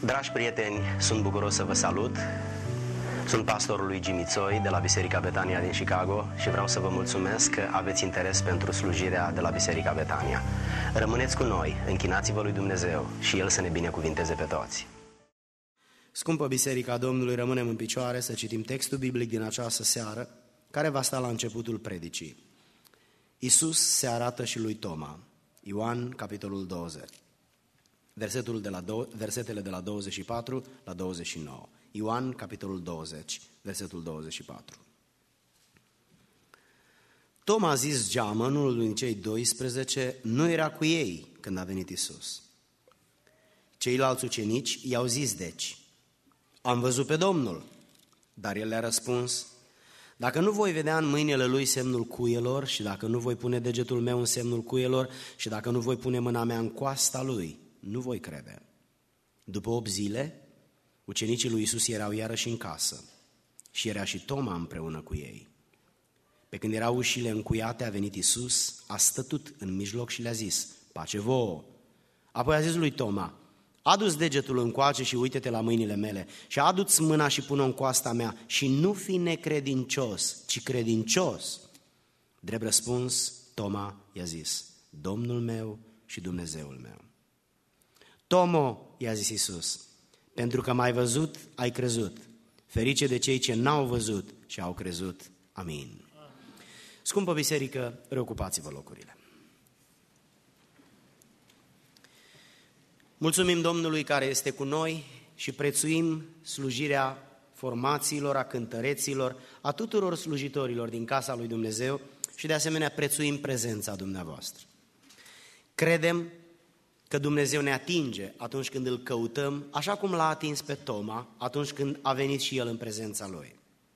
Dragi prieteni, sunt bucuros să vă salut. Sunt pastorul lui Jimmy Tsoi de la Biserica Betania din Chicago și vreau să vă mulțumesc că aveți interes pentru slujirea de la Biserica Betania. Rămâneți cu noi, închinați-vă lui Dumnezeu și El să ne binecuvinteze pe toți. Scumpă Biserica Domnului, rămânem în picioare să citim textul biblic din această seară, care va sta la începutul predicii. Iisus se arată și lui Toma. Ioan, capitolul 20. Versetele de la 24 la 29. Ioan, capitolul 20, versetul 24. Toma, zis Geamă, unul din cei 12, nu era cu ei când a venit Iisus. Ceilalți ucenici i-au zis deci: am văzut pe Domnul. Dar el le-a răspuns: dacă nu voi vedea în mâinile lui semnul cuielor și dacă nu voi pune degetul meu în semnul cuielor și dacă nu voi pune mâna mea în coasta lui, nu voi crede. După 8 zile, ucenicii lui Iisus erau iarăși în casă și era și Toma împreună cu ei. Pe când erau ușile încuiate, a venit Iisus, a stătut în mijloc și le-a zis: pace vouă! Apoi a zis lui Toma: adu-ți degetul încoace și uite-te la mâinile mele și adu-ți mâna și pune-o în coasta mea și nu fi necredincios, ci credincios. Drept răspuns, Toma i-a zis: Domnul meu și Dumnezeul meu. Tomo, i-a zis Iisus, pentru că m-ai văzut, ai crezut. Ferice de cei ce n-au văzut și au crezut. Amin. Scumpă biserică, reocupați-vă locurile. Mulțumim Domnului care este cu noi și prețuim slujirea formațiilor, a cântăreților, a tuturor slujitorilor din casa lui Dumnezeu și de asemenea prețuim prezența dumneavoastră. Credem că Dumnezeu ne atinge atunci când îl căutăm, așa cum l-a atins pe Toma atunci când a venit și el în prezența lui.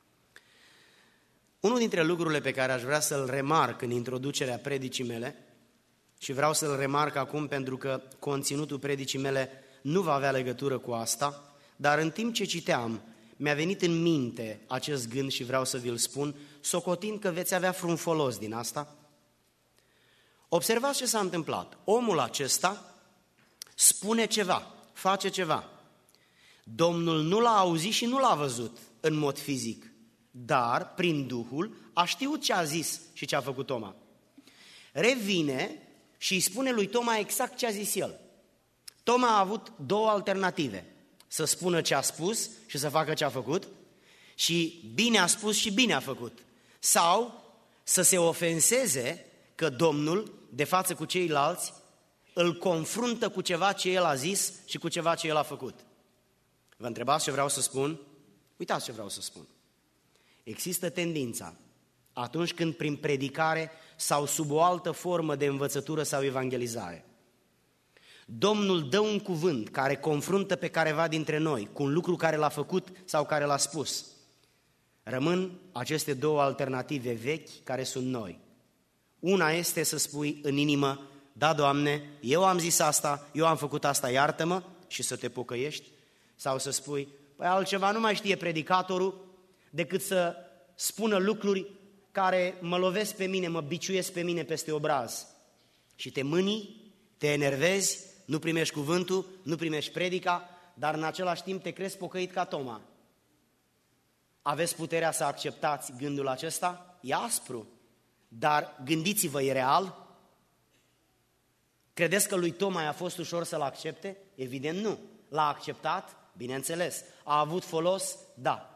Unul dintre lucrurile pe care aș vrea să-l remarc în introducerea predicii mele, și vreau să-l remarc acum pentru că conținutul predicii mele nu va avea legătură cu asta, dar în timp ce citeam, mi-a venit în minte acest gând și vreau să vi-l spun, socotind că veți avea vreun folos din asta. Observați ce s-a întâmplat. Omul acesta spune ceva, face ceva. Domnul nu l-a auzit și nu l-a văzut în mod fizic, dar prin Duhul a știut ce a zis și ce a făcut Toma. Revine și îi spune lui Toma exact ce a zis el. Toma a avut 2 alternative: să spună ce a spus și să facă ce a făcut, și bine a spus și bine a făcut, sau să se ofenseze că Domnul, de față cu ceilalți, îl confruntă cu ceva ce el a zis și cu ceva ce el a făcut. Vă întrebați ce vreau să spun? Uitați ce vreau să spun. Există tendința, atunci când prin predicare sau sub o altă formă de învățătură sau evangelizare, Domnul dă un cuvânt care confruntă pe careva dintre noi cu un lucru care l-a făcut sau care l-a spus. Rămân aceste 2 alternative vechi care sunt noi. Una este să spui în inimă: da, Doamne, eu am zis asta, eu am făcut asta, iartă-mă, și să te pocăiești. Sau să spui: păi altceva nu mai știe predicatorul decât să spună lucruri care mă lovesc pe mine, mă biciuiesc pe mine peste obraz. Și te mânii, te enervezi, nu primești cuvântul, nu primești predica, dar în același timp te crezi pocăit ca Toma. Aveți puterea să acceptați gândul acesta? E aspru, dar gândiți-vă, e real? Credeți că lui Toma i-a fost ușor să-l accepte? Evident nu. L-a acceptat? Bineînțeles. A avut folos? Da.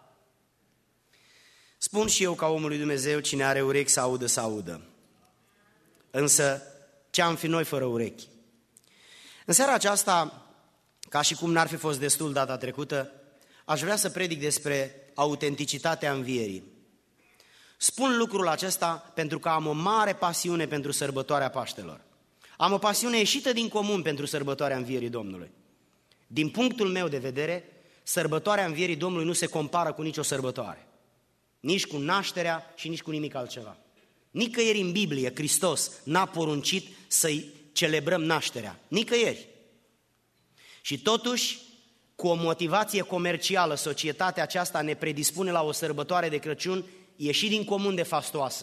Spun și eu ca omul lui Dumnezeu, cine are urechi să audă, să audă. Însă, ce am fi noi fără urechi? În seara aceasta, ca și cum n-ar fi fost destul data trecută, aș vrea să predic despre autenticitatea învierii. Spun lucrul acesta pentru că am o mare pasiune pentru sărbătoarea Paștelor. Am o pasiune ieșită din comun pentru sărbătoarea învierii Domnului. Din punctul meu de vedere, sărbătoarea învierii Domnului nu se compară cu nicio sărbătoare. Nici cu nașterea și nici cu nimic altceva. Nicăieri în Biblie Hristos n-a poruncit să-i celebrăm nașterea. Nicăieri. Și totuși, cu o motivație comercială, societatea aceasta ne predispune la o sărbătoare de Crăciun ieșit din comun de fastoasă.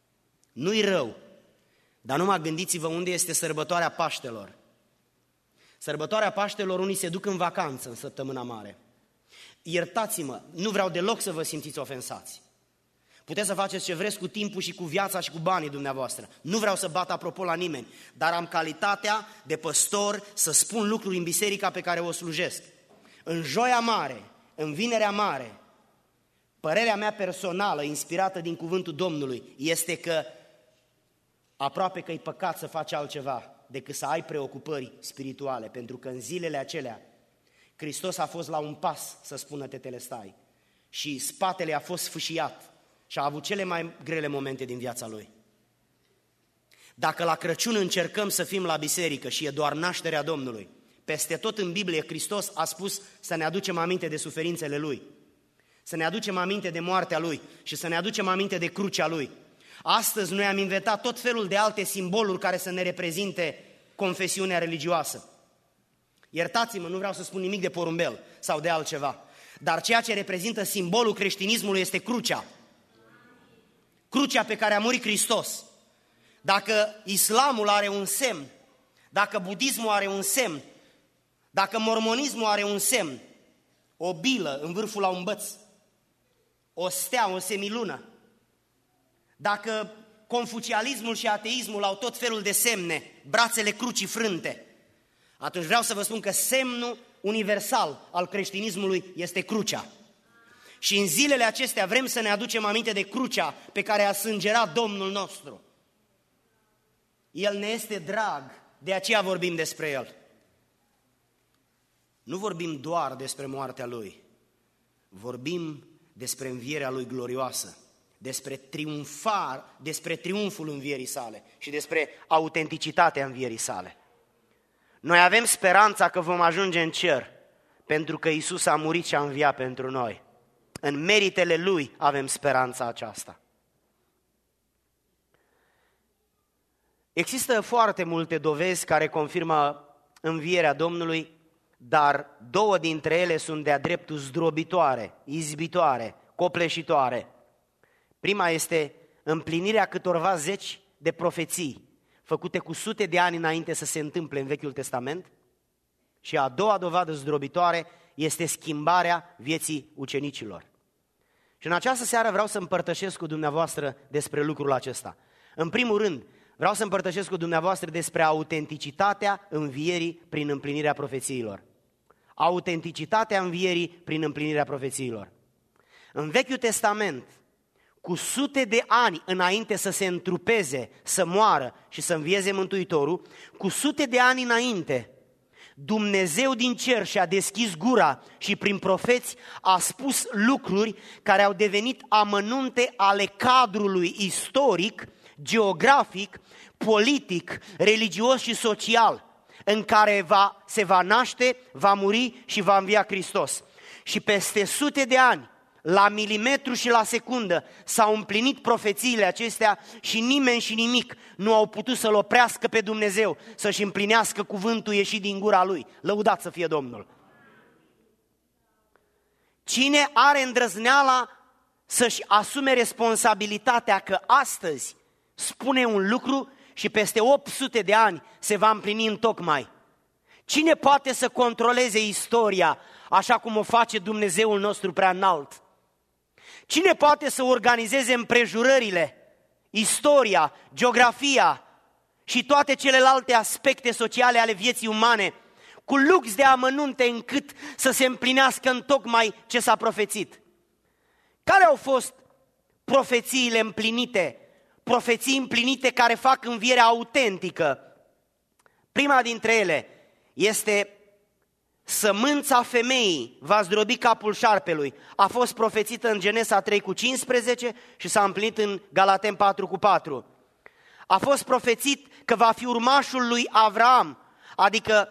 Nu-i rău, dar numai gândiți-vă unde este sărbătoarea Paștelor. Sărbătoarea Paștelor, unii se duc în vacanță în săptămâna mare. Iertați-mă, nu vreau deloc să vă simțiți ofensați. Puteți să faceți ce vreți cu timpul și cu viața și cu banii dumneavoastră. Nu vreau să bat apropo la nimeni, dar am calitatea de păstor să spun lucruri în biserica pe care o slujesc. În Joia Mare, în Vinerea Mare, părerea mea personală, inspirată din cuvântul Domnului, este că aproape că e păcat să faci altceva decât să ai preocupări spirituale, pentru că în zilele acelea Hristos a fost la un pas să spună tetelestai și spatele a fost sfâșiat și a avut cele mai grele momente din viața Lui. Dacă la Crăciun încercăm să fim la biserică și e doar nașterea Domnului, peste tot în Biblie Hristos a spus să ne aducem aminte de suferințele Lui, să ne aducem aminte de moartea Lui și să ne aducem aminte de crucea Lui. Astăzi noi am inventat tot felul de alte simboluri care să ne reprezinte confesiunea religioasă. Iertați-mă, nu vreau să spun nimic de porumbel sau de altceva, dar ceea ce reprezintă simbolul creștinismului este crucea. Crucea pe care a murit Hristos. Dacă islamul are un semn, dacă budismul are un semn, dacă mormonismul are un semn, o bilă în vârful la un băț, o stea, o semilună, dacă confucianismul și ateismul au tot felul de semne, brațele crucii frânte, atunci vreau să vă spun că semnul universal al creștinismului este crucea. Și în zilele acestea vrem să ne aducem aminte de crucea pe care a sângerat Domnul nostru. El ne este drag, de aceea vorbim despre El. Nu vorbim doar despre moartea Lui, vorbim despre învierea Lui glorioasă, despre triumful învierii sale și despre autenticitatea învierii sale. Noi avem speranța că vom ajunge în cer, pentru că Iisus a murit și a înviat pentru noi. În meritele Lui avem speranța aceasta. Există foarte multe dovezi care confirmă învierea Domnului, dar două dintre ele sunt de-a dreptul zdrobitoare, izbitoare, copleșitoare. Prima este împlinirea câtorva zeci de profeții făcute cu sute de ani înainte să se întâmple în Vechiul Testament, și a doua dovadă zdrobitoare este schimbarea vieții ucenicilor. Și în această seară vreau să împărtășesc cu dumneavoastră despre lucrul acesta. În primul rând, vreau să împărtășesc cu dumneavoastră despre autenticitatea învierii prin împlinirea profețiilor. Autenticitatea învierii prin împlinirea profețiilor. În Vechiul Testament, cu sute de ani înainte să se întrupeze, să moară și să învieze Mântuitorul, cu sute de ani înainte, Dumnezeu din cer și-a deschis gura și prin profeți a spus lucruri care au devenit amănunte ale cadrului istoric, geografic, politic, religios și social, în care se va naște, va muri și va învia Hristos. Și peste sute de ani, la milimetru și la secundă, s-au împlinit profețiile acestea și nimeni și nimic nu au putut să-L oprească pe Dumnezeu să-și împlinească cuvântul ieșit din gura Lui. Lăudat să fie Domnul! Cine are îndrăzneala să-și asume responsabilitatea că astăzi spune un lucru și peste 800 de ani se va împlini întocmai? Cine poate să controleze istoria așa cum o face Dumnezeul nostru prea înalt? Cine poate să organizeze împrejurările, istoria, geografia și toate celelalte aspecte sociale ale vieții umane cu lux de amănunte încât să se împlinească întocmai ce s-a profețit? Care au fost profețiile împlinite? Profeții împlinite care fac învierea autentică. Prima dintre ele este: sămânța femeii va zdrobi capul șarpelui. A fost profețită în Genesa 3:15 și s-a împlinit în Galaten 4:4. A fost profețit că va fi urmașul lui Avraam, adică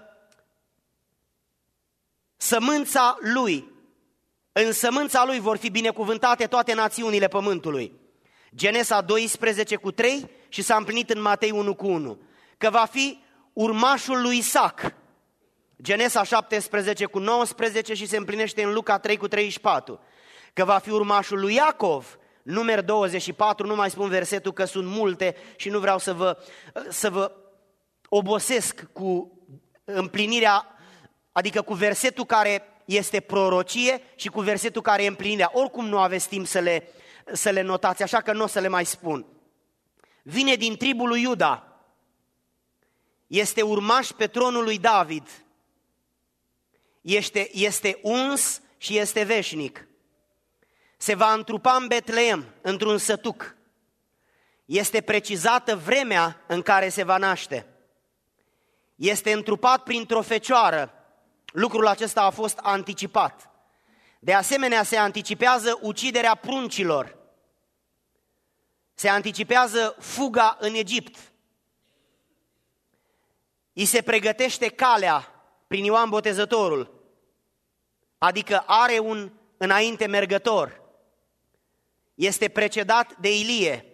sămânța lui. În sămânța lui vor fi binecuvântate toate națiunile pământului. Genesa 12:3 și s-a împlinit în Matei 1:1. Că va fi urmașul lui Isaac. Genesa 17:19 și se împlinește în Luca 3:34. Că va fi urmașul lui Iacov. Numeri 24, nu mai spun versetul că sunt multe și nu vreau să vă obosesc cu împlinirea, adică cu versetul care este prorocie și cu versetul care e împlinirea. Oricum nu aveți timp să le notați, așa că nu o să le mai spun. Vine din tribul lui Iuda, este urmaș pe tronul lui David, este uns și este veșnic. Se va întrupa în Betleem, într-un sătuc. Este precizată vremea în care se va naște. Este întrupat printr-o fecioară. Lucrul acesta a fost anticipat. De asemenea, se anticipează uciderea pruncilor. Se anticipează fuga în Egipt. I se pregătește calea prin Ioan Botezătorul, adică are un înainte mergător. Este precedat de Ilie.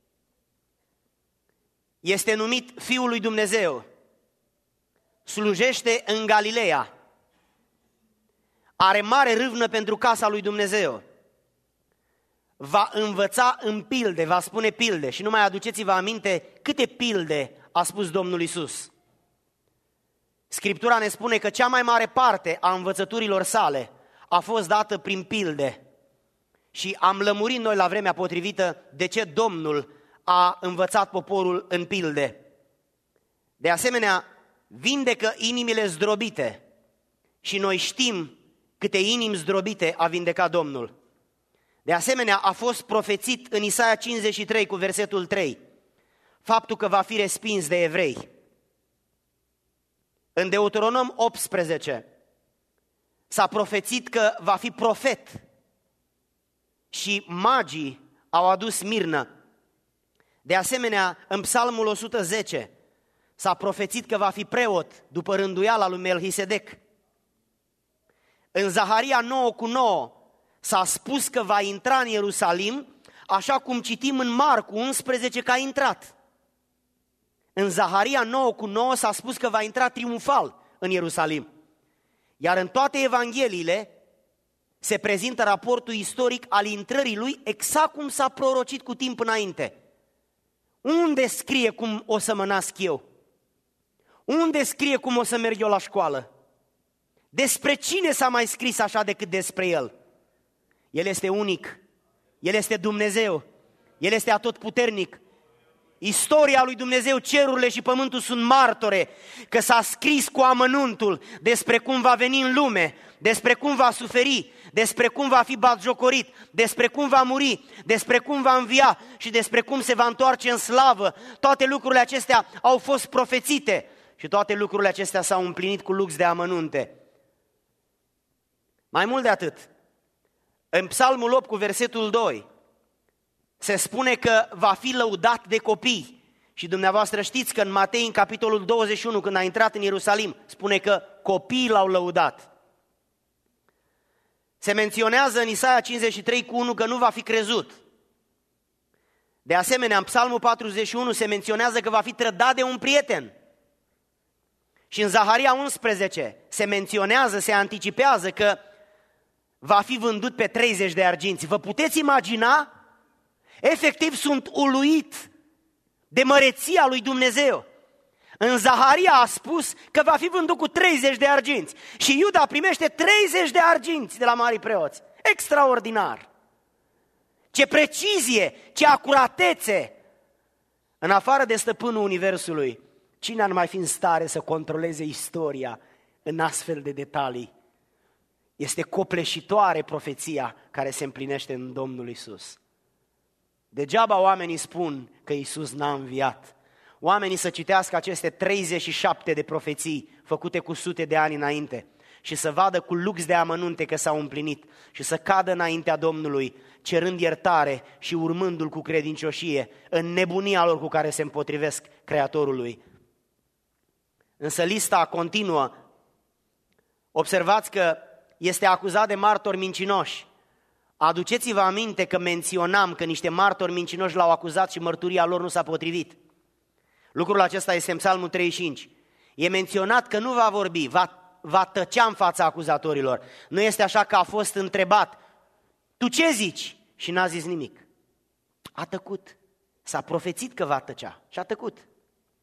Este numit Fiul lui Dumnezeu. Slujește în Galileea. Are mare râvnă pentru casa lui Dumnezeu. Va învăța în pilde, va spune pilde. Și nu mai aduceți-vă aminte câte pilde a spus Domnul Iisus. Scriptura ne spune că cea mai mare parte a învățăturilor sale a fost dată prin pilde. Și am lămurit noi la vremea potrivită de ce Domnul a învățat poporul în pilde. De asemenea, vindecă inimile zdrobite și noi știm câte inimi zdrobite a vindecat Domnul. De asemenea, a fost profețit în Isaia 53 cu versetul 3, faptul că va fi respins de evrei. În Deuteronom 18 s-a profețit că va fi profet și magii au adus mirnă. De asemenea, în Psalmul 110 s-a profețit că va fi preot după rânduiala lui Melchisedec. În Zaharia 9:9 s-a spus că va intra în Ierusalim, așa cum citim în Marcu 11 că a intrat. În Zaharia 9:9 s-a spus că va intra triumfal în Ierusalim. Iar în toate evangheliile se prezintă raportul istoric al intrării lui exact cum s-a prorocit cu timp înainte. Unde scrie cum o să mă nasc eu? Unde scrie cum o să merg eu la școală? Despre cine s-a mai scris așa decât despre El? El este unic, El este Dumnezeu, El este atotputernic. Istoria lui Dumnezeu, cerurile și pământul sunt martore că s-a scris cu amănuntul despre cum va veni în lume, despre cum va suferi, despre cum va fi batjocorit, despre cum va muri, despre cum va învia și despre cum se va întoarce în slavă. Toate lucrurile acestea au fost profețite și toate lucrurile acestea s-au împlinit cu lux de amănunte. Mai mult de atât, în Psalmul 8 cu versetul 2 se spune că va fi lăudat de copii. Și dumneavoastră știți că în Matei, în capitolul 21, când a intrat în Ierusalim, spune că copiii l-au lăudat. Se menționează în Isaia 53:1 că nu va fi crezut. De asemenea, în Psalmul 41 se menționează că va fi trădat de un prieten. Și în Zaharia 11 se menționează, se anticipează că va fi vândut pe 30 de arginți. Vă puteți imagina? Efectiv sunt uluit de măreția lui Dumnezeu. În Zaharia a spus că va fi vândut cu 30 de arginți și Iuda primește 30 de arginți de la mari preoți. Extraordinar! Ce precizie, ce acuratețe! În afară de stăpânul universului, cine ar mai fi în stare să controleze istoria în astfel de detalii? Este copleșitoare profeția care se împlinește în Domnul Iisus. Degeaba oamenii spun că Iisus n-a înviat. Oamenii să citească aceste 37 de profeții făcute cu sute de ani înainte și să vadă cu lux de amănunte că s-au împlinit și să cadă înaintea Domnului, cerând iertare și urmându-L cu credincioșie în nebunia lor cu care se împotrivesc Creatorului. Însă lista continuă. Observați că este acuzat de martori mincinoși. Aduceți-vă aminte că menționam că niște martori mincinoși l-au acuzat și mărturia lor nu s-a potrivit. Lucrul acesta este în Psalmul 35. E menționat că nu va vorbi, va tăcea în fața acuzatorilor. Nu este așa că a fost întrebat, tu ce zici? Și n-a zis nimic. A tăcut. S-a profețit că va tăcea și a tăcut.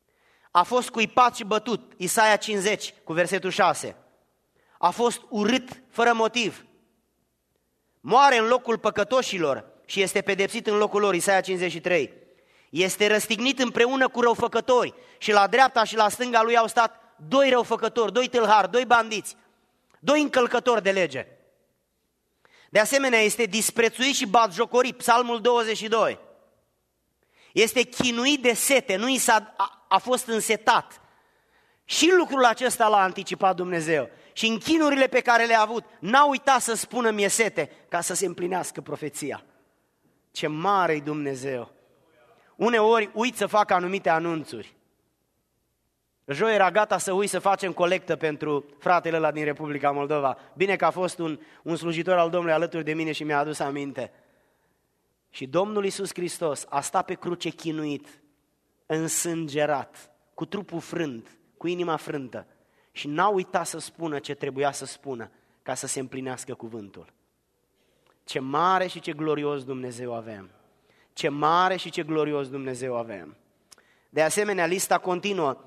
a fost scuipat și bătut, Isaia 50 cu versetul 6. A fost urât fără motiv. Moare în locul păcătoșilor și este pedepsit în locul lor, Isaia 53. Este răstignit împreună cu răufăcători și la dreapta și la stânga lui au stat 2 răufăcători, 2 tâlhari, 2 bandiți, 2 încălcători de lege. De asemenea, este disprețuit și batjocorit, Psalmul 22. Este chinuit de sete, a fost însetat. Și lucrul acesta l-a anticipat Dumnezeu. Și în chinurile pe care le-a avut, n-a uitat să spună mie sete, ca să se împlinească profeția. Ce mare-i Dumnezeu! Uneori uit să fac anumite anunțuri. Joi era gata să uit să facem colectă pentru fratele ăla din Republica Moldova. Bine că a fost un slujitor al Domnului alături de mine și mi-a adus aminte. Și Domnul Iisus Hristos a stat pe cruce chinuit, însângerat, cu trupul frânt, cu inima frântă. Și n-a uitat să spună ce trebuia să spună ca să se împlinească cuvântul. Ce mare și ce glorios Dumnezeu avem! Ce mare și ce glorios Dumnezeu avem! De asemenea, lista continuă.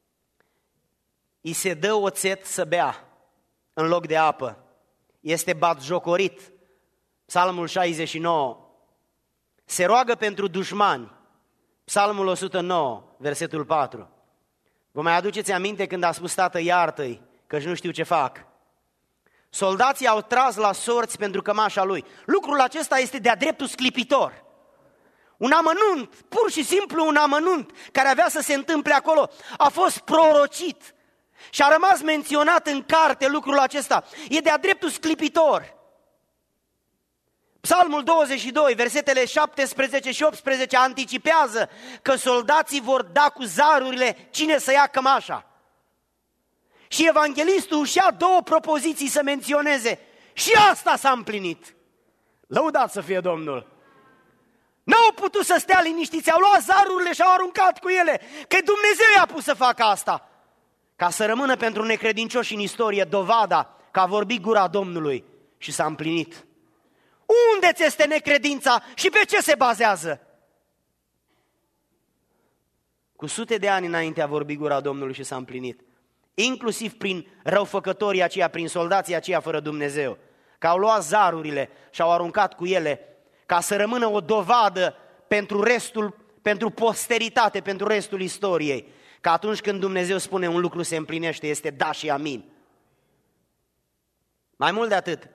Îi se dă oțet să bea în loc de apă. Este batjocorit. Psalmul 69. Se roagă pentru dușmani. Psalmul 109, versetul 4. Vă mai aduceți aminte când a spus: Tată, iartă-i, căci nu știu ce fac. Soldații au tras la sorți pentru cămașa lui. Lucrul acesta este de-a dreptul sclipitor. Un amănunt, pur și simplu un amănunt care avea să se întâmple acolo, a fost prorocit și a rămas menționat în carte lucrul acesta. E de-a dreptul sclipitor. Psalmul 22, versetele 17 și 18 anticipează că soldații vor da cu zarurile cine să ia cămașa. Și evanghelistul își ia 2 propoziții să menționeze. Și asta s-a împlinit. Lăudat să fie Domnul! N-au putut să stea liniștiți, au luat zarurile și au aruncat cu ele, că Dumnezeu i-a pus să facă asta. Ca să rămână pentru necredincioși în istorie dovada că a vorbit gura Domnului și s-a împlinit. Unde ți este necredința și pe ce se bazează? Cu sute de ani înainte a vorbit gura Domnului și s-a împlinit. Inclusiv prin răufăcătorii aceia, prin soldații aceia fără Dumnezeu, că au luat zarurile și au aruncat cu ele ca să rămână o dovadă pentru posteritate, pentru restul istoriei, că atunci când Dumnezeu spune un lucru se împlinește, este da și amin. Mai mult de atât,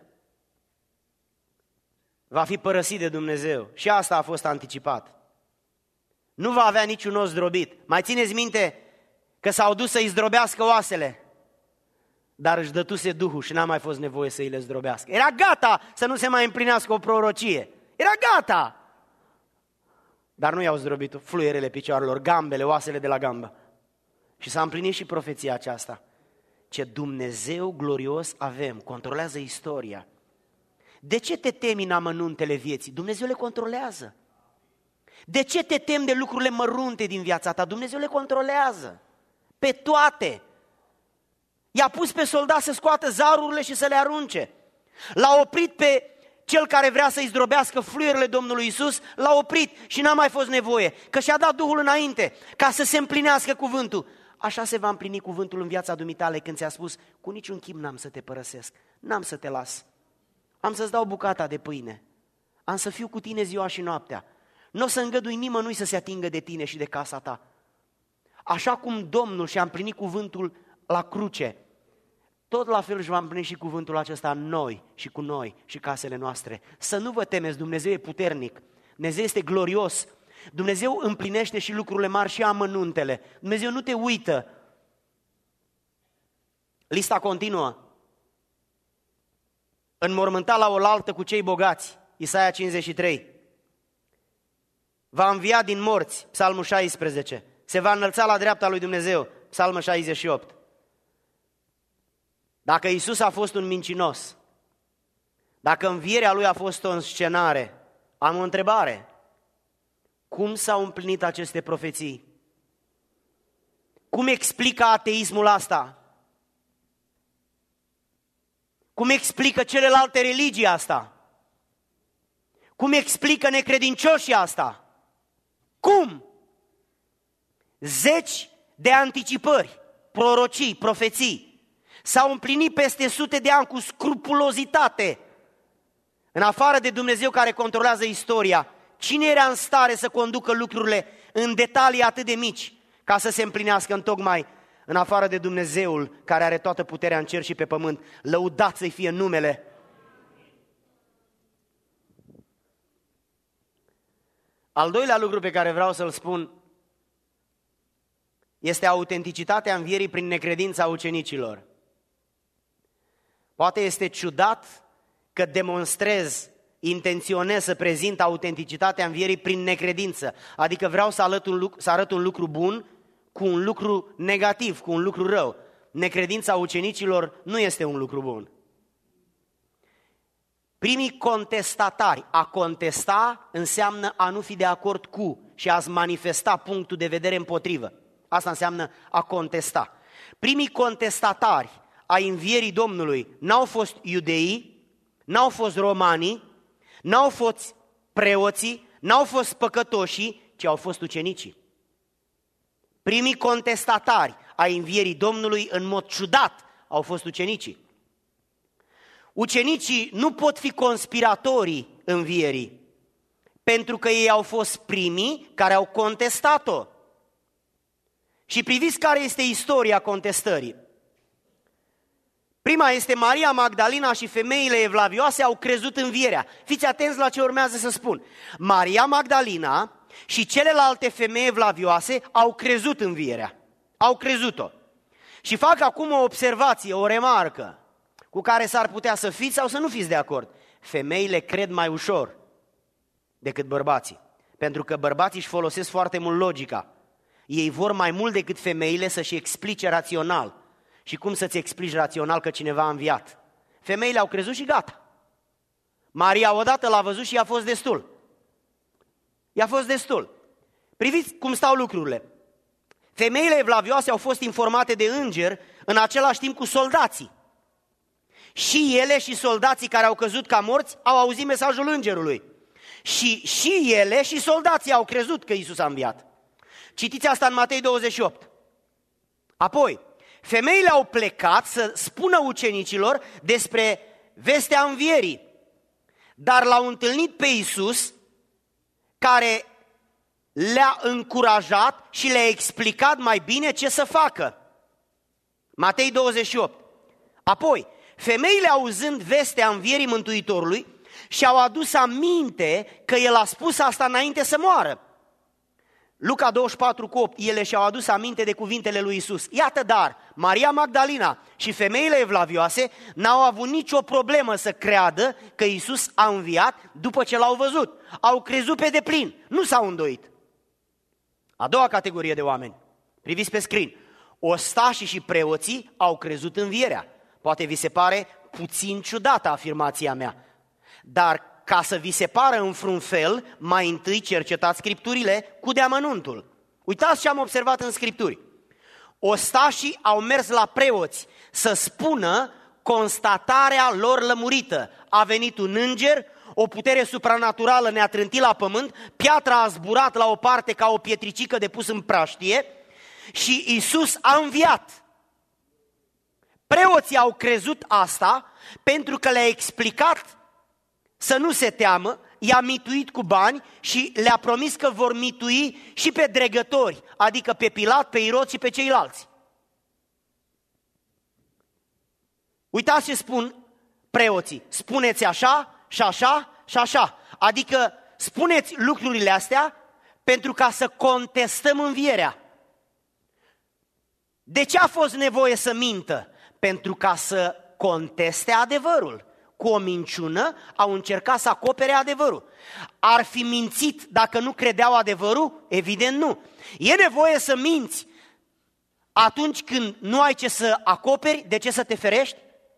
va fi părăsit de Dumnezeu și asta a fost anticipat. Nu va avea niciun os zdrobit. Mai țineți minte că s-au dus să-i zdrobească oasele, dar își dătuse Duhul și n-a mai fost nevoie să îi le zdrobească. Era gata să nu se mai împlinească o prorocie. Era gata! Dar nu i-au zdrobit fluierele picioarelor, gambele, oasele de la gambă. Și s-a împlinit și profeția aceasta. Ce Dumnezeu glorios avem, controlează istoria. De ce te temi în amănuntele vieții? Dumnezeu le controlează. De ce te temi de lucrurile mărunte din viața ta? Dumnezeu le controlează. Pe toate. I-a pus pe soldat să scoată zarurile și să le arunce. L-a oprit pe cel care vrea să-i zdrobească fluierele Domnului Iisus, l-a oprit și n-a mai fost nevoie, că și-a dat Duhul înainte, ca să se împlinească cuvântul. Așa se va împlini cuvântul în viața dumitale când ți-a spus: cu niciun chip n-am să te părăsesc, n-am să te las. Am să-ți dau bucata de pâine, am să fiu cu tine ziua și noaptea. Nu o să îngădui nimănui să se atingă de tine și de casa ta. Așa cum Domnul și-a împlinit cuvântul la cruce, tot la fel își va împlini și cuvântul acesta în noi și cu noi și casele noastre. Să nu vă temeți, Dumnezeu e puternic, Dumnezeu este glorios, Dumnezeu împlinește și lucrurile mari și amănuntele. Dumnezeu nu te uită. Lista continuă. Înmormântat la oaltă cu cei bogați, Isaia 53. Va învia din morți, Psalmul 16. Se va înălța la dreapta lui Dumnezeu, Psalmul 68. Dacă Iisus a fost un mincinos, dacă învierea Lui a fost o înscenare, am o întrebare. Cum s-au împlinit aceste profeții? Cum explică ateismul asta? Cum explică celelalte religii asta? Cum explică necredincioșii asta? Cum? Zeci de anticipări, prorocii, profeții. S-au împlinit peste sute de ani cu scrupulozitate. În afară de Dumnezeu care controlează istoria, cine era în stare să conducă lucrurile în detalii atât de mici ca să se împlinească întocmai în afară de Dumnezeul care are toată puterea în cer și pe pământ? Lăudat să-i fie numele! Al doilea lucru pe care vreau să-l spun este autenticitatea învierii prin necredința ucenicilor. Poate este ciudat că demonstrez, intenționez să prezint autenticitatea învierii prin necredință, adică vreau să arăt un lucru bun cu un lucru negativ, cu un lucru rău. Necredința ucenicilor nu este un lucru bun. Primii contestatari, a contesta înseamnă a nu fi de acord cu și a-ți manifesta punctul de vedere împotrivă. Asta înseamnă a contesta. Primii contestatari ai învierii Domnului n-au fost iudeii, n-au fost romanii, n-au fost preoții, n-au fost păcătoșii, ci au fost ucenicii. Primii contestatari ai învierii Domnului, în mod ciudat, au fost ucenicii. Ucenicii nu pot fi conspiratorii învierii, pentru că ei au fost primii care au contestat-o. Și priviți care este istoria contestării. Prima este Maria Magdalena și femeile evlavioase au crezut învierea. Fiți atenți la ce urmează să spun. Maria Magdalena și celelalte femei evlavioase au crezut învierea. Au crezut-o. Și fac acum o observație, o remarcă, cu care s-ar putea să fiți sau să nu fiți de acord. Femeile cred mai ușor decât bărbații. Pentru că bărbații își folosesc foarte mult logica. Ei vor mai mult decât femeile să-și explice rațional. Și cum să-ți explici rațional că cineva a înviat? Femeile au crezut și gata. Maria odată l-a văzut și i-a fost destul. I-a fost destul. Priviți cum stau lucrurile. Femeile evlavioase au fost informate de înger în același timp cu soldații. Și ele și soldații care au căzut ca morți au auzit mesajul îngerului. Și ele și soldații au crezut că Iisus a înviat. Citiți asta în Matei 28. Apoi, femeile au plecat să spună ucenicilor despre vestea învierii, dar l-au întâlnit pe Iisus, care le-a încurajat și le-a explicat mai bine ce să facă. Matei 28. Apoi, femeile auzând vestea învierii Mântuitorului și-au adus aminte că El a spus asta înainte să moară. Luca 24:8, ele și-au adus aminte de cuvintele lui Iisus. Iată dar, Maria Magdalena și femeile evlavioase n-au avut nicio problemă să creadă că Iisus a înviat după ce l-au văzut. Au crezut pe deplin, nu s-au îndoit. A doua categorie de oameni, priviți pe screen, ostașii și preoții au crezut învierea. Poate vi se pare puțin ciudată afirmația mea, dar ca să vi se pară în vreun fel, mai întâi cercetați Scripturile cu deamănuntul. Uitați ce am observat în Scripturi. Ostașii au mers la preoți să spună constatarea lor lămurită. A venit un înger, o putere supranaturală ne-a trântit la pământ, piatra a zburat la o parte ca o pietricică de pus în praștie și Iisus a înviat. Preoții au crezut asta pentru că le-a explicat să nu se teamă, i-a mituit cu bani și le-a promis că vor mitui și pe dregători, adică pe Pilat, pe Irod și pe ceilalți. Uitați ce spun preoții, spuneți așa și așa și așa, adică spuneți lucrurile astea pentru ca să contestăm învierea. De ce a fost nevoie să mintă? Pentru ca să conteste adevărul. Cu o minciună au încercat să acopere adevărul. Ar fi mințit dacă nu credeau adevărul? Evident nu. E nevoie să minți atunci când nu ai ce să acoperi, de ce să te ferești?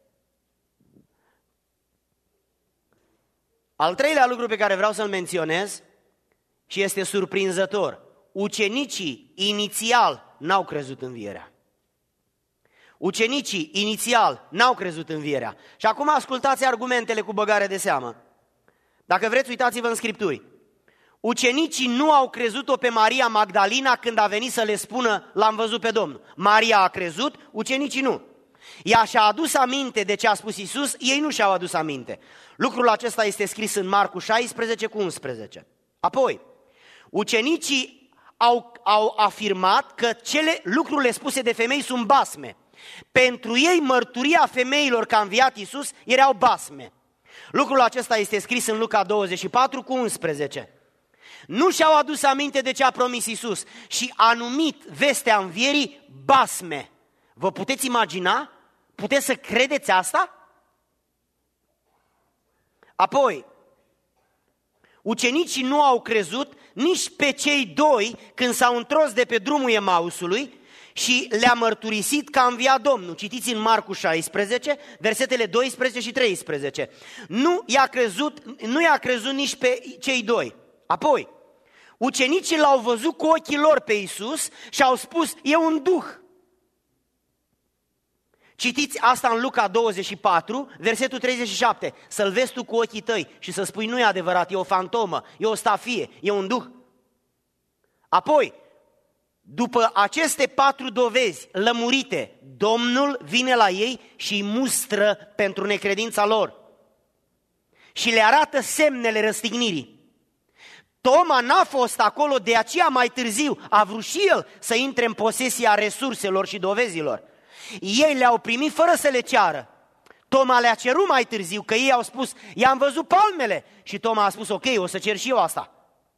Al treilea lucru pe care vreau să-l menționez și este surprinzător. Ucenicii inițial n-au crezut învierea. Ucenicii inițial n-au crezut învierea. Și acum ascultați argumentele cu băgare de seamă. Dacă vreți, uitați-vă în Scripturi. Ucenicii nu au crezut-o pe Maria Magdalena când a venit să le spună, l-am văzut pe Domnul. Maria a crezut, ucenicii nu. Ea și-a adus aminte de ce a spus Iisus, ei nu și-au adus aminte. Lucrul acesta este scris în Marcu 16:11. Apoi, ucenicii au afirmat că lucrurile spuse de femei sunt basme. Pentru ei, mărturia femeilor că a înviat Iisus erau basme. Lucrul acesta este scris în Luca 24:11. Nu și-au adus aminte de ce a promis Iisus și a numit vestea învierii basme. Vă puteți imagina? Puteți să credeți asta? Apoi, ucenicii nu au crezut nici pe cei doi când s-au întors de pe drumul Emausului și le-a mărturisit că a înviat Domnul. Citiți în Marcu 16, versetele 12 și 13. Nu i-a crezut nici pe cei doi. Apoi, ucenicii l-au văzut cu ochii lor pe Iisus și au spus, e un duh. Citiți asta în Luca 24, versetul 37. Să-l vezi tu cu ochii tăi și să spui, nu e adevărat, e o fantomă, e o stafie, e un duh. Apoi, după aceste 4 dovezi lămurite, Domnul vine la ei și îi mustră pentru necredința lor și le arată semnele răstignirii. Toma n-a fost acolo, de aceea mai târziu a vrut și el să intre în posesia resurselor și dovezilor. Ei le-au primit fără să le ceară. Toma le-a cerut mai târziu, că ei au spus, i-am văzut palmele. Și Toma a spus, ok, o să cer și eu asta.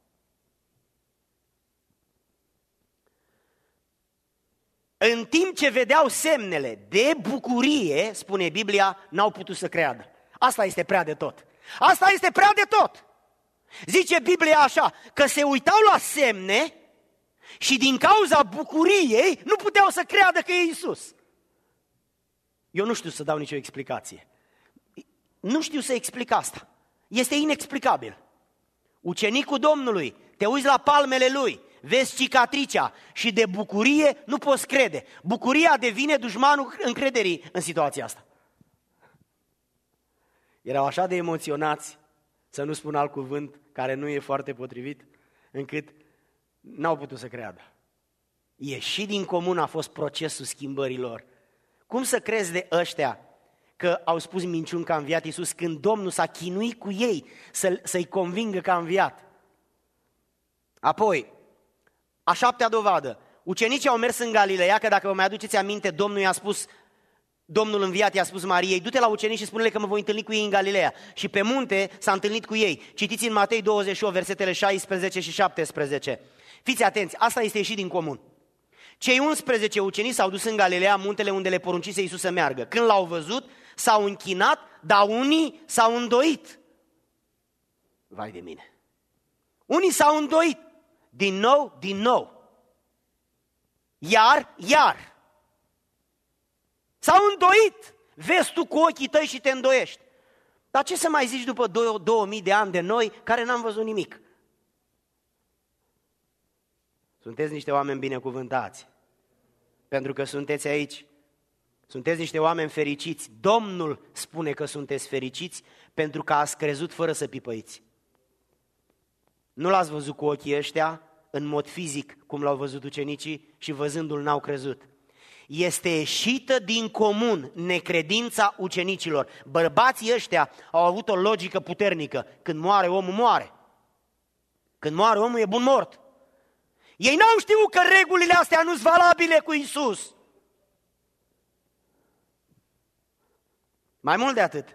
În timp ce vedeau semnele de bucurie, spune Biblia, n-au putut să creadă. Asta este prea de tot. Asta este prea de tot. Zice Biblia așa, că se uitau la semne și din cauza bucuriei nu puteau să creadă că e Iisus. Eu nu știu să dau nicio explicație. Nu știu să explic asta. Este inexplicabil. Ucenicul Domnului, te uiți la palmele lui, vezi cicatricea și de bucurie nu poți crede. Bucuria devine dușmanul încrederii în situația asta. Erau așa de emoționați, să nu spun alt cuvânt care nu e foarte potrivit, încât n-au putut să creadă. Ieșit din comun a fost procesul schimbărilor. Cum să crezi de ăștia că au spus minciuni că a înviat Iisus când Domnul s-a chinuit cu ei să-i convingă că a înviat? Apoi, a 7-a dovadă. Ucenicii au mers în Galileea, că dacă vă mai aduceți aminte, Domnul înviat i-a spus Mariei, du-te la ucenici și spune-le că mă voi întâlni cu ei în Galileea. Și pe munte s-a întâlnit cu ei. Citiți în Matei 28, versetele 16 și 17. Fiți atenți, asta este ieșit din comun. Cei 11 ucenici s-au dus în Galileea, muntele unde le poruncise Iisus să meargă. Când l-au văzut, s-au închinat, dar unii s-au îndoit. Vai de mine! Unii s-au îndoit. Din nou. Iar. S-au îndoit. Vezi tu cu ochii tăi și te îndoiești. Dar ce să mai zici după 2000 de ani de noi care n-am văzut nimic? Sunteți niște oameni binecuvântați, pentru că sunteți aici. Sunteți niște oameni fericiți. Domnul spune că sunteți fericiți pentru că ați crezut fără să pipăiți. Nu l-ați văzut cu ochii ăștia, în mod fizic, cum l-au văzut ucenicii și văzându-l n-au crezut. Este ieșită din comun necredința ucenicilor. Bărbații ăștia au avut o logică puternică. Când moare omul, moare. Când moare omul, e bun mort. Ei n-au știut că regulile astea nu-s valabile cu Iisus. Mai mult de atât,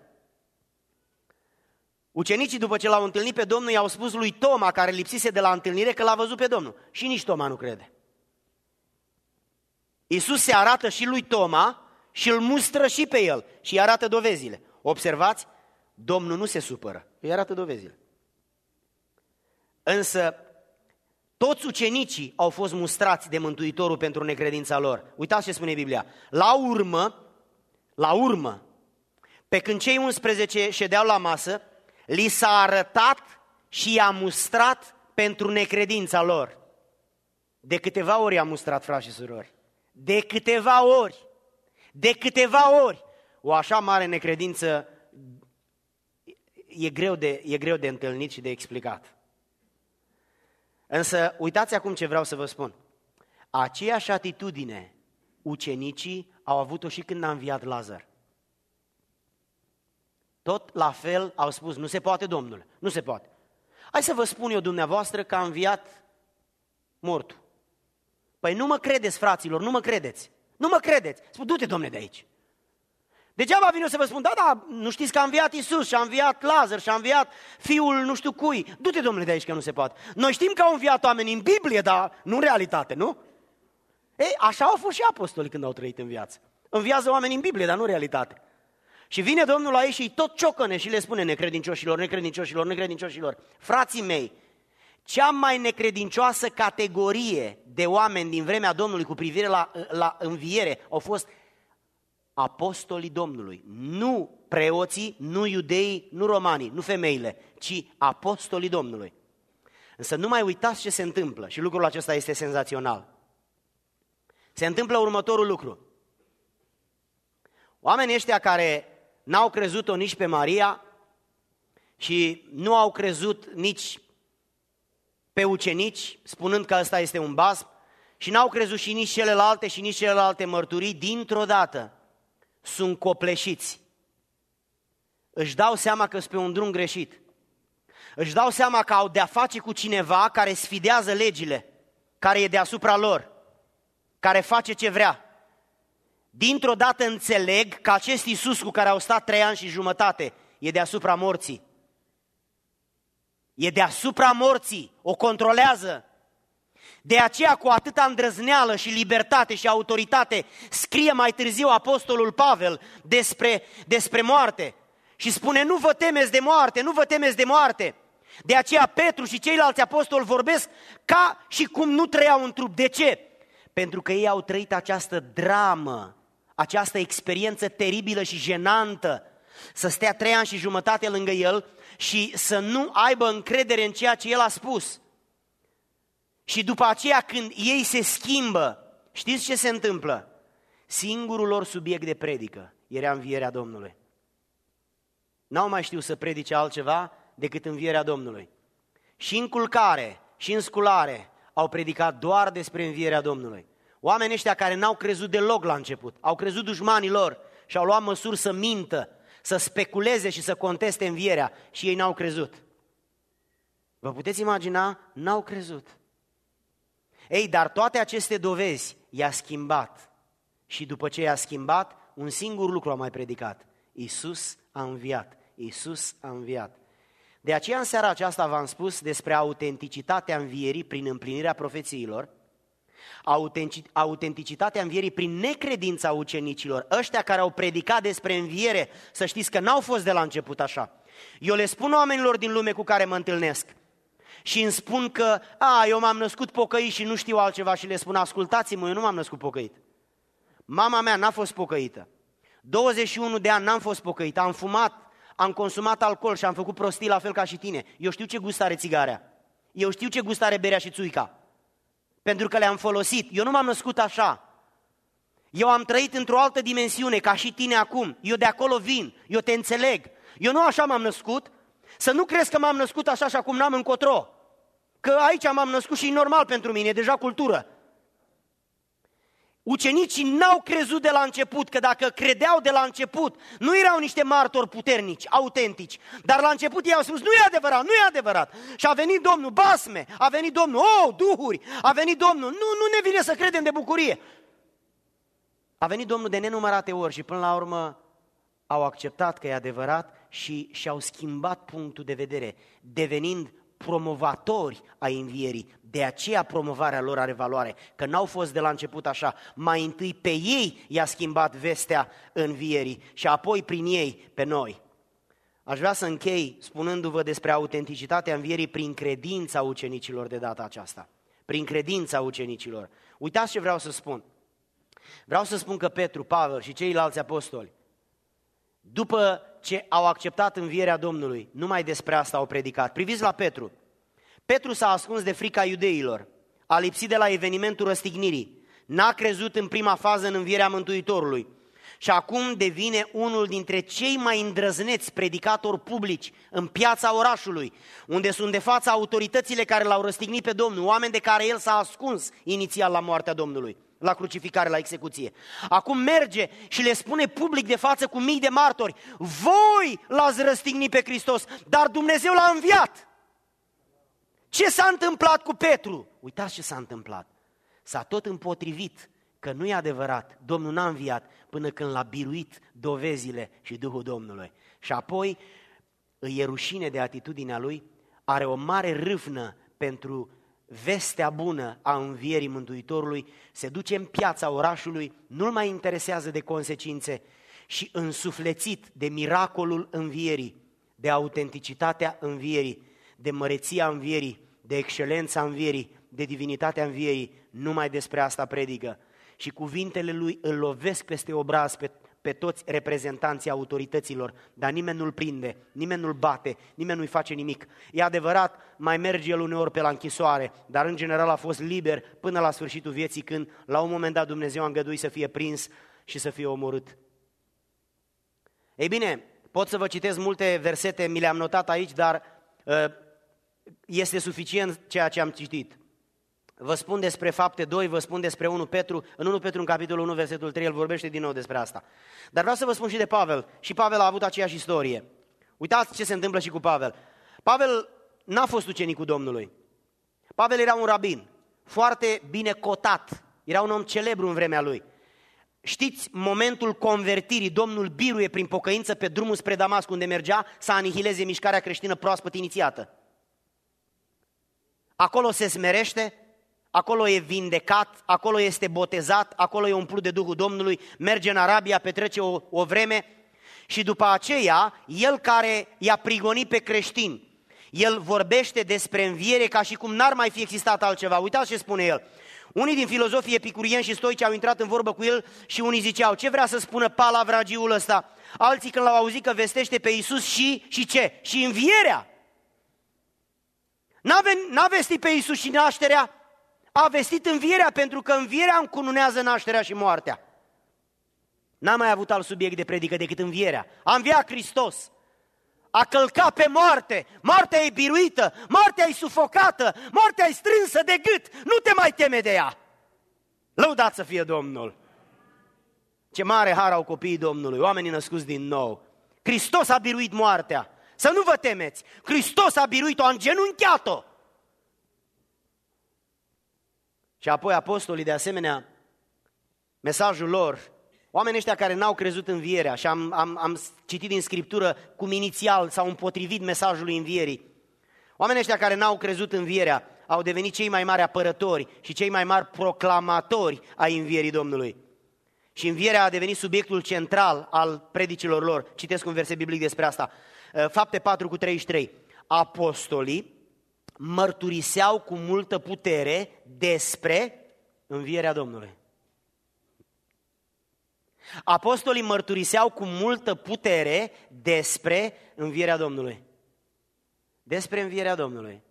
ucenicii, după ce l-au întâlnit pe Domnul, i-au spus lui Toma, care lipsise de la întâlnire, că l-a văzut pe Domnul. Și nici Toma nu crede. Iisus se arată și lui Toma și îl mustră și pe el și îi arată dovezile. Observați, Domnul nu se supără, îi arată dovezile. Însă, toți ucenicii au fost mustrați de Mântuitorul pentru necredința lor. Uitați ce spune Biblia. La urmă, pe când cei 11 ședeau la masă, li s-a arătat și i-a mustrat pentru necredința lor. De câteva ori i-a mustrat, frați și surori. De câteva ori. O așa mare necredință e greu de întâlnit și de explicat. Însă, uitați acum ce vreau să vă spun. Aceeași atitudine ucenicii au avut-o și când a înviat Lazar. Tot la fel au spus, nu se poate, Domnule, nu se poate. Hai să vă spun eu dumneavoastră că a înviat mortul. Păi nu mă credeți, fraților, nu mă credeți. Nu mă credeți. Spun, du-te, Domnule, de aici. Degeaba vin eu să vă spun, da, nu știți că a înviat Iisus și a înviat Lazar și a înviat fiul nu știu cui. Du-te, Domnule, de aici că nu se poate. Noi știm că au înviat oameni în Biblie, dar nu în realitate, nu? Ei, așa au fost și apostolii când au trăit în viață. Înviază oameni în Biblie, dar nu în realitate. Și vine Domnul la ei și îi tot ciocăne și le spune necredincioșilor, necredincioșilor, necredincioșilor. Frații mei, cea mai necredincioasă categorie de oameni din vremea Domnului cu privire la înviere au fost apostolii Domnului. Nu preoții, nu iudeii, nu romanii, nu femeile, ci apostolii Domnului. Însă nu mai uitați ce se întâmplă și lucrul acesta este senzațional. Se întâmplă următorul lucru. Oamenii ăștia care n-au crezut-o nici pe Maria și nu au crezut nici pe ucenici, spunând că ăsta este un basm, și n-au crezut și nici celelalte mărturii, dintr-o dată sunt copleșiți. Își dau seama că sunt pe un drum greșit. Își dau seama că au de-a face cu cineva care sfidează legile, care e deasupra lor, care face ce vrea. Dintr-o dată înțeleg că acest Iisus cu care au stat 3 ani și jumătate e deasupra morții. E deasupra morții, o controlează. De aceea, cu atâta îndrăzneală și libertate și autoritate, scrie mai târziu apostolul Pavel despre moarte și spune, nu vă temeți de moarte, nu vă temeți de moarte. De aceea Petru și ceilalți apostoli vorbesc ca și cum nu trăiau în trup. De ce? Pentru că ei au trăit această dramă, această experiență teribilă și jenantă, să stea 3 ani și jumătate lângă el și să nu aibă încredere în ceea ce el a spus. Și după aceea când ei se schimbă, știți ce se întâmplă? Singurul lor subiect de predică era învierea Domnului. N-au mai știut să predice altceva decât învierea Domnului. Și în culcare și în sculare au predicat doar despre învierea Domnului. Oamenii ăștia care n-au crezut deloc la început, au crezut dușmanii lor și au luat măsuri să mintă, să speculeze și să conteste învierea și ei n-au crezut. Vă puteți imagina? N-au crezut. Ei, dar toate aceste dovezi i-a schimbat și după ce i-a schimbat, un singur lucru a mai predicat. Iisus a înviat. Iisus a înviat. De aceea în seara aceasta v-am spus despre autenticitatea învierii prin împlinirea profețiilor, autenticitatea învierii prin necredința ucenicilor. Ăștia care au predicat despre înviere, să știți că n-au fost de la început așa. Eu le spun oamenilor din lume cu care mă întâlnesc și îmi spun că eu m-am născut pocăit și nu știu altceva și le spun, ascultați-mă, eu nu m-am născut pocăit. Mama mea n-a fost pocăită. 21 de ani n-am fost pocăit, am fumat, am consumat alcool și am făcut prostii la fel ca și tine. Eu știu ce gust are țigarea. Eu știu ce gust are berea și țuica. Pentru că le-am folosit. Eu nu m-am născut așa. Eu am trăit într-o altă dimensiune, ca și tine acum. Eu de acolo vin, eu te înțeleg. Eu nu așa m-am născut. Să nu crezi că m-am născut așa și acum n-am încotro. Că aici m-am născut și e normal pentru mine, e deja cultură. Ucenicii n-au crezut de la început, că dacă credeau de la început, nu erau niște martori puternici, autentici, dar la început ei au spus, nu e adevărat, nu e adevărat. Și a venit Domnul, basme, a venit Domnul, duhuri, a venit Domnul, nu ne vine să credem de bucurie. A venit Domnul de nenumărate ori și până la urmă au acceptat că e adevărat și și-au schimbat punctul de vedere, devenind promovatori ai învierii. De aceea promovarea lor are valoare, că n-au fost de la început așa. Mai întâi pe ei i-a schimbat vestea învierii și apoi prin ei pe noi. Aș vrea să închei spunându-vă despre autenticitatea învierii prin credința ucenicilor de data aceasta. Prin credința ucenicilor. Uitați ce vreau să spun. Vreau să spun că Petru, Pavel și ceilalți apostoli, după ce au acceptat învierea Domnului, numai despre asta au predicat. Priviți la Petru. Petru s-a ascuns de frica iudeilor, a lipsit de la evenimentul răstignirii, n-a crezut în prima fază în învierea Mântuitorului și acum devine unul dintre cei mai îndrăzneți predicatori publici în piața orașului, unde sunt de față autoritățile care l-au răstignit pe Domnul, oameni de care el s-a ascuns inițial la moartea Domnului, la crucificare, la execuție. Acum merge și le spune public de față cu mii de martori: voi l-ați răstignit pe Hristos, dar Dumnezeu l-a înviat. Ce s-a întâmplat cu Petru? Uitați ce s-a întâmplat. S-a tot împotrivit că nu e adevărat, Domnul n-a înviat, până când l-a biruit dovezile și Duhul Domnului. Și apoi îi e rușine de atitudinea lui, are o mare râvnă pentru vestea bună a învierii Mântuitorului, se duce în piața orașului, nu-l mai interesează de consecințe și însuflețit de miracolul învierii, de autenticitatea învierii, de măreția învierii, de excelența învierii, de divinitatea învierii, numai despre asta predică. Și cuvintele lui îl lovesc peste obraz pe toți reprezentanții autorităților, dar nimeni nu-l prinde, nimeni nu-l bate, nimeni nu-i face nimic. E adevărat, mai merge el uneori pe la închisoare, dar în general a fost liber până la sfârșitul vieții, când la un moment dat Dumnezeu a îngăduit să fie prins și să fie omorât. Ei bine, pot să vă citesc multe versete, mi le-am notat aici, dar este suficient ceea ce am citit. Vă spun despre Fapte 2, vă spun despre 1 Petru, în 1 Petru, în capitolul 1, versetul 3, el vorbește din nou despre asta. Dar vreau să vă spun și de Pavel, și Pavel a avut aceeași istorie. Uitați ce se întâmplă și cu Pavel. Pavel n-a fost ucenicul Domnului. Pavel era un rabin, foarte bine cotat, era un om celebru în vremea lui. Știți momentul convertirii, Domnul biruie prin pocăință pe drumul spre Damasc, unde mergea să anihileze mișcarea creștină proaspăt inițiată. Acolo se smerește, acolo e vindecat, acolo este botezat, acolo e umplut de Duhul Domnului, merge în Arabia, petrece o vreme și după aceea, el care i-a prigonit pe creștini, el vorbește despre înviere ca și cum n-ar mai fi existat altceva. Uitați ce spune el. Unii din filozofii epicurieni și stoici au intrat în vorbă cu el și unii ziceau: ce vrea să spună palavragiul ăsta? Alții, când l-au auzit că vestește pe Iisus și ce? Și învierea. N-a vestit pe Iisus și nașterea, a vestit învierea, pentru că învierea încununează nașterea și moartea. N-a mai avut alt subiect de predică decât învierea. A înviat Hristos, a călcat pe moarte, moartea e biruită, moartea e sufocată, moartea e strânsă de gât, nu te mai teme de ea. Lăudat să fie Domnul! Ce mare har au copiii Domnului, oamenii născuți din nou. Hristos a biruit moartea, să nu vă temeți, Hristos a biruit-o, a îngenunchiat-o. Și apoi apostolii, de asemenea, mesajul lor, oamenii ăștia care n-au crezut în învierea, și am citit din Scriptură cum inițial s-au împotrivit mesajului învierii, oamenii ăștia care n-au crezut în învierea au devenit cei mai mari apărători și cei mai mari proclamatori ai învierii Domnului. Și învierea a devenit subiectul central al predicilor lor. Citesc un verset biblic despre asta. Fapte 4:33. Apostolii mărturiseau cu multă putere despre învierea Domnului. Apostolii mărturiseau cu multă putere despre învierea Domnului. Despre învierea Domnului.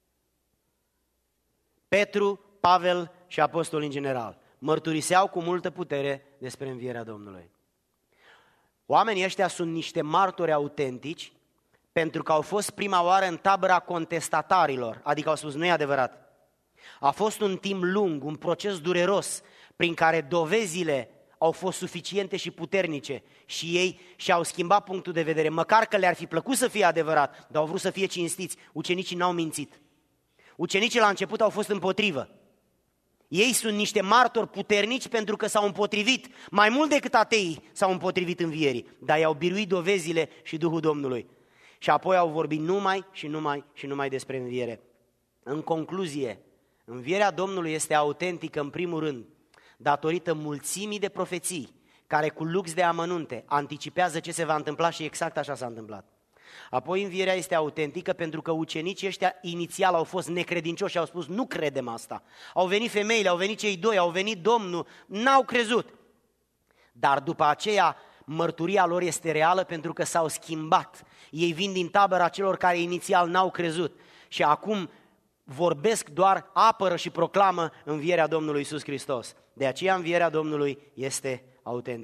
Petru, Pavel și apostolii în general mărturiseau cu multă putere despre învierea Domnului. Oamenii ăștia sunt niște martori autentici, pentru că au fost prima oară în tabăra contestatarilor, adică au spus: nu e adevărat. A fost un timp lung, un proces dureros, prin care dovezile au fost suficiente și puternice și ei și-au schimbat punctul de vedere, măcar că le-ar fi plăcut să fie adevărat, dar au vrut să fie cinstiți. Ucenicii n-au mințit. Ucenicii la început au fost împotrivă. Ei sunt niște martori puternici pentru că s-au împotrivit, mai mult decât ateii s-au împotrivit învierii, dar i-au biruit dovezile și Duhul Domnului. Și apoi au vorbit numai despre înviere. În concluzie, învierea Domnului este autentică în primul rând datorită mulțimii de profeții care cu lux de amănunte anticipează ce se va întâmpla și exact așa s-a întâmplat. Apoi învierea este autentică pentru că ucenicii ăștia inițial au fost necredincioși și au spus: nu credem asta. Au venit femeile, au venit cei doi, au venit Domnul, n-au crezut. Dar după aceea mărturia lor este reală pentru că s-au schimbat. Ei vin din tabăra celor care inițial n-au crezut și acum vorbesc, doar apără și proclamă învierea Domnului Iisus Hristos. De aceea învierea Domnului este autentică.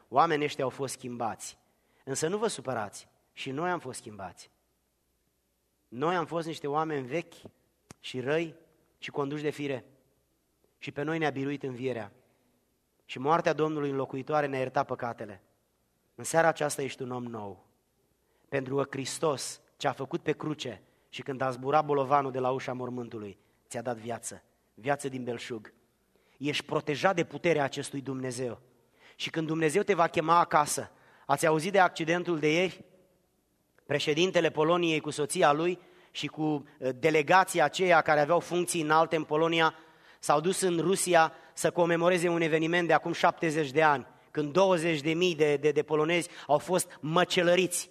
oamenii ăștia au fost schimbați. Însă nu vă supărați, și noi am fost schimbați. Noi am fost niște oameni vechi și răi și conduși de fire. Și pe noi ne-a biruit învierea. Și moartea Domnului înlocuitoare ne-a iertat păcatele. În seara aceasta ești un om nou. Pentru că Hristos ce a făcut pe cruce și când a zburat bolovanul de la ușa mormântului, ți-a dat viață, viață din belșug. Ești protejat de puterea acestui Dumnezeu. Și când Dumnezeu te va chema acasă, ați auzit de accidentul de ieri? Președintele Poloniei cu soția lui și cu delegația aceia care aveau funcții înalte în Polonia s-au dus în Rusia să comemoreze un eveniment de acum 70 de ani, când 20.000 de polonezi au fost măcelăriți.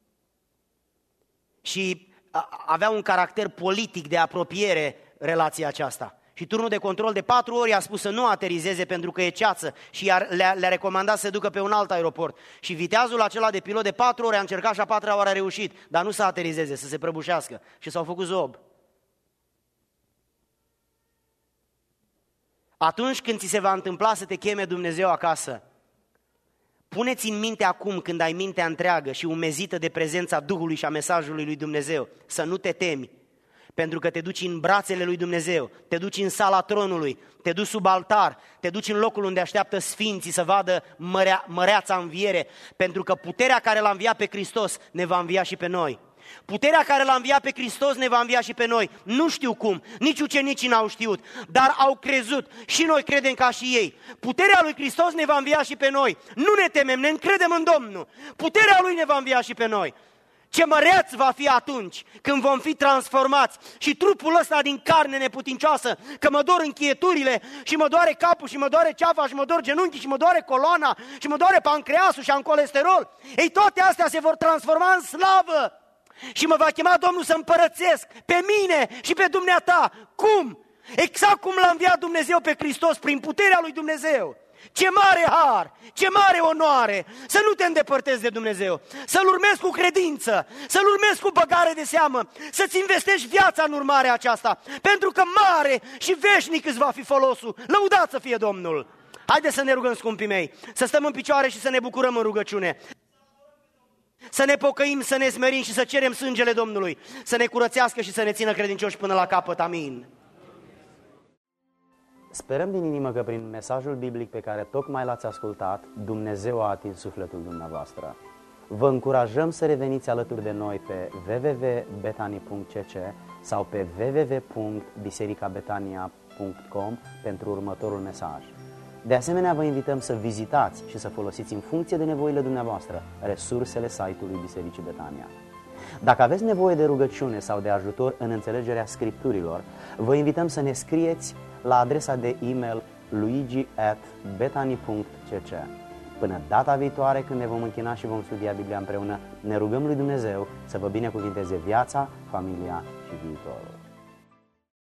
Și avea un caracter politic de apropiere relația aceasta. Și turnul de control de 4 ori a spus să nu aterizeze pentru că e ceață și le-a recomandat să se ducă pe un alt aeroport. Și viteazul acela de pilot de 4 ori a încercat și a 4-a oară a reușit, dar nu să aterizeze, să se prăbușească. Și s-au făcut zob. Atunci când ți se va întâmpla să te cheme Dumnezeu acasă, puneți în minte acum, când ai mintea întreagă și umezită de prezența Duhului și a mesajului lui Dumnezeu, să nu te temi, pentru că te duci în brațele lui Dumnezeu, te duci în sala tronului, te duci sub altar, te duci în locul unde așteaptă sfinții să vadă măreața înviere, pentru că puterea care l-a înviat pe Hristos ne va învia și pe noi. Puterea care l-a înviat pe Hristos ne va învia și pe noi. Nu știu cum, nici ucenicii n-au știut, dar au crezut și noi credem ca și ei. Puterea lui Hristos ne va învia și pe noi. Nu ne temem, ne încredem în Domnul. Puterea lui ne va învia și pe noi. Ce măreaț va fi atunci când vom fi transformați și trupul ăsta din carne neputincioasă, că mă dor încheieturile și mă doare capul și mă doare ceafa și mă dor genunchii și mă doare coloana și mă doare pancreasul și am colesterol. Ei, toate astea se vor transforma în slavă și mă va chema Domnul să împărățesc pe mine și pe dumneata. Cum? Exact cum l-a înviat Dumnezeu pe Hristos prin puterea lui Dumnezeu. Ce mare har, ce mare onoare să nu te îndepărtezi de Dumnezeu, să-L urmezi cu credință, să-L urmezi cu băgare de seamă, să-ți investești viața în urmarea aceasta, pentru că mare și veșnic îți va fi folosul. Lăudat să fie Domnul! Haideți să ne rugăm, scumpii mei, să stăm în picioare și să ne bucurăm în rugăciune. Să ne pocăim, să ne smerim și să cerem sângele Domnului, să ne curățească și să ne țină credincioși până la capăt. Amin. Sperăm din inimă că prin mesajul biblic pe care tocmai l-ați ascultat, Dumnezeu a atins sufletul dumneavoastră. Vă încurajăm să reveniți alături de noi pe www.betani.cc sau pe www.bisericabetania.com pentru următorul mesaj. De asemenea, vă invităm să vizitați și să folosiți în funcție de nevoile dumneavoastră resursele site-ului Bisericii Betania. Dacă aveți nevoie de rugăciune sau de ajutor în înțelegerea Scripturilor, vă invităm să ne scrieți la adresa de e-mail luigi@betani.cc. Până data viitoare, când ne vom închina și vom studia Biblia împreună, ne rugăm lui Dumnezeu să vă binecuvinteze viața, familia și viitorul.